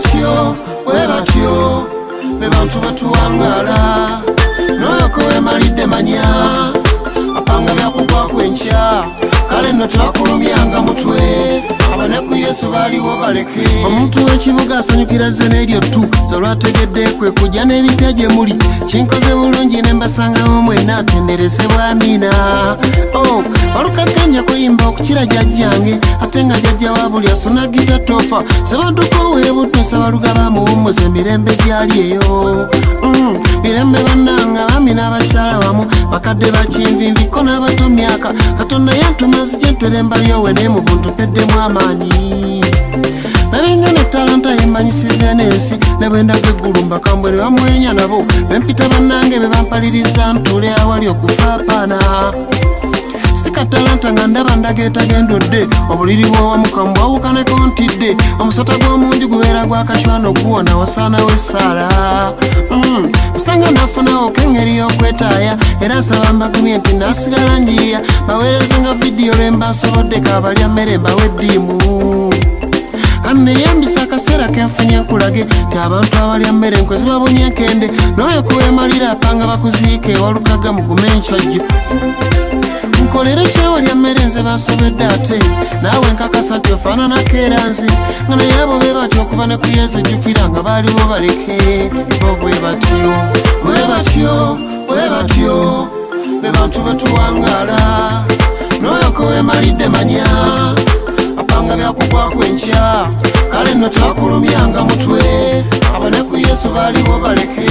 batyo be bantu betuwangala noyoko wemalidde manya apanga byakugwa kwenkya kale nno tebakulumyanga mutwe abane ku Yesu baliwo baleke omuntu w'ekibuga asanyukira ze n'eryo ttu zolwategedde kwe kujja n'ebitya gye muli kinkoze bulungi ne mbasangawo mwena atenderezebwa amina walukakanya kuyimba okukira jjajjange ate nga jjajja wa buli asuna gita tofa sebadduka oweebuttusa baluga bamuwummuza emirembe gyali eyo mirembe bannanga bami n'abakyala wamu bakadde bakinvinviko n'abato myaka katonda yantumazi gyenteremba lyowe ne mu buntu peddemu amaanyi nabenga ne talanta yemmanyisize n'ensi ne bwendaga eggulu mbakambwe ne bamwenya nabo bempita bannange be bampaliriza ntule awali okufa apaana sika talanta nga ndaba ndageetagendodde obuliri bw'owamukamu bwawukaneko ntidde omusota gw'omunju gubeera gwakashwana okuwona wasaanawo essaala osanga nafunawo k'engeri y'okwetaaya era nsaba mbagumye nti nasigala njiya baweerezenga vidiyo lwemba nsoboddeko abalya mmere mbawe eddiimu kaneyambisa akaseera kenfunye nkulage ti abantu abalya mmere nkwezi babonye enkende n'oyo kuweemalira apanga bakuziike ewalukaga mugume enkyajja nkolere kyewalya mmere nze basobedde ate naawe nkakasa nti ofaananako era nze nga naye abo be batyo okuva ne ku Yesu jjukira nga baaliwo baleke bwe batyo be bantu betuwangala n'oyoko weemalidde manya apanga byakugwa kwenkya kale nno tebakulumyanga mutwe abane ku Yesu baaliwo baleke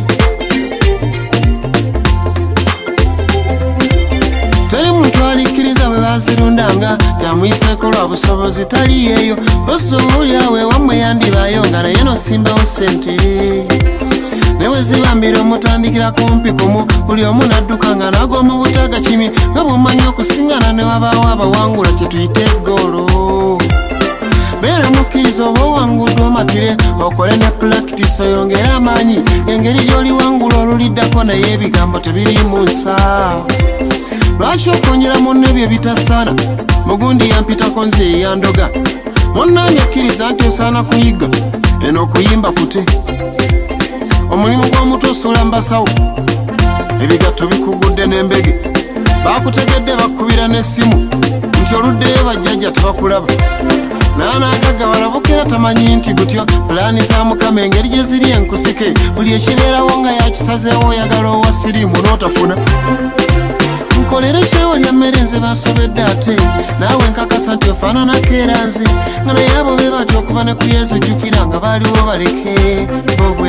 teri muntu alikkiriza bwe bazirundanga tamuyiseko lwa busobozi tali yeeyo osoboolyawe wammwe yandibaayo nga naye nosimbawo sente newe zibambira omutandikira kumpi kumu buli omu nadduka nga nagwa mu butaga kimi nga bw'omanyi okusingana ne wabaawo abawangula kye tuyita eggoolo beera mukkiriza oba owanguddwa omatire okole ne pulakitisi oyongere amaanyi engeri gy'oliwangula oluliddako naye ebigambo tebiriimu nsa lwaki okonyera munno ebyo bitasaana mugundi yampitako nze eyandoga munnange akkiriza nti osaana kuyiga eno okuyimba kute omulimu gw'omutu osula mbasawo ebigatto bikugudde n'embege bakutegedde bakkubira n'essimu nti oluddeyo bajjajja tebakulaba naanaagaga walabukira tamanyi nti gutyo pulaani za Mukama engeri gye ziri enkusike buli ekibeerawo nga yakisazeewo oyagala owa siriimu n'otafuna nkolere kyewalya mmere nze basobedde ate naawe nkakasa nti ofaananako era nze nga naye abo be batyo okuva ne ku Yesu jjukira nga baaliwo baleke bwe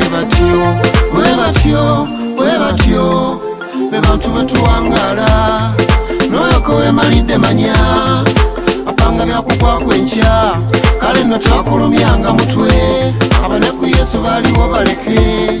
batyo be bantu betuwangala n'oyoko weemalidde manya apanga byakugwa kwenkya kale nno tebakulumyanga mutwe abane ku Yesu baaliwo baleke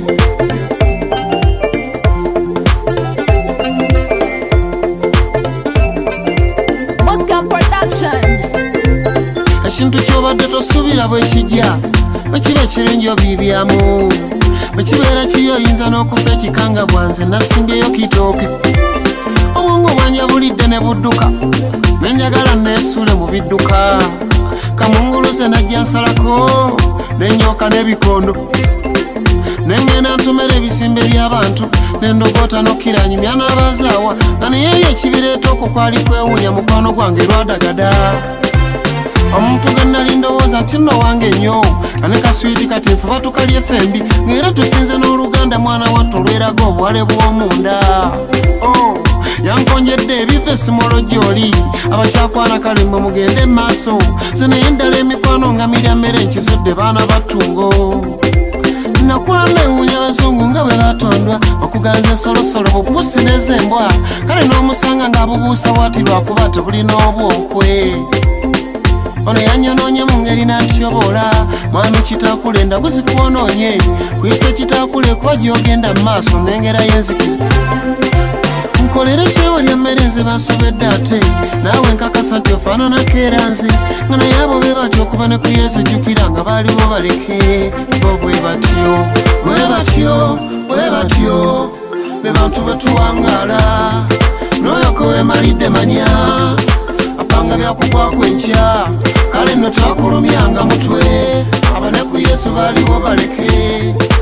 ekintu kyobadde tosuubira bwe kijja bwe kiba ekirungi obiibyamu bwe kibeera kiri oyinza n'okufa ekikanga bwanze nasimbyeyo kitooke obwongo bwanjabulidde ne budduka nenjagala neesule mu bidduka kamunguluze najja nsalako nenyooka n'ebikondo nengenda ntomera ebisimbe by'abantu nendogoota n'okkiranyumya n'abazaawa nga naye ebyo ekibireeta okwo kwali kwewuunya mukwano gwange lwadagada omuntu gwe nali ndowooza nti nno wange nnyo nga ne kaswiti kati nfuba tukalya effembi ng'era tusinze n'oluganda mwana wattu olweraga obuwale bw'omunda yankonjedde ebiva esimolo gy'oli abakyakwana kale mmwe mugende emaaso ze naye ddala emikwano nga mirya mmere nkizudde baana battungo nakula newuunya abazungu nga bwe batondwa okuganza ensolosolo bubuusi n'ezembwa kale n'omusanga ng'abubuusa bwati lwakuba tebulina obwonkwe ono yanyonoonye mu ngeri n'atyoboola mwami kitaakule endagu zikwonoonye kuyisa kitaakule kuba gy'ogenda mu maaso n'engera y'enzikiza nkolere kyewalya mmere nze basobedde ate naawe nkakasa nti ofaananako era nze nga naye abo be batyo okuva ne ku Yesu jjukira nga baaliwo baleke bwe batyo be bantu betuwangala n'oyoko weemalidde manya apanga byakugwa kwenkya kale nno twakulumyanga mutwe abane ku Yesu baliwo baleke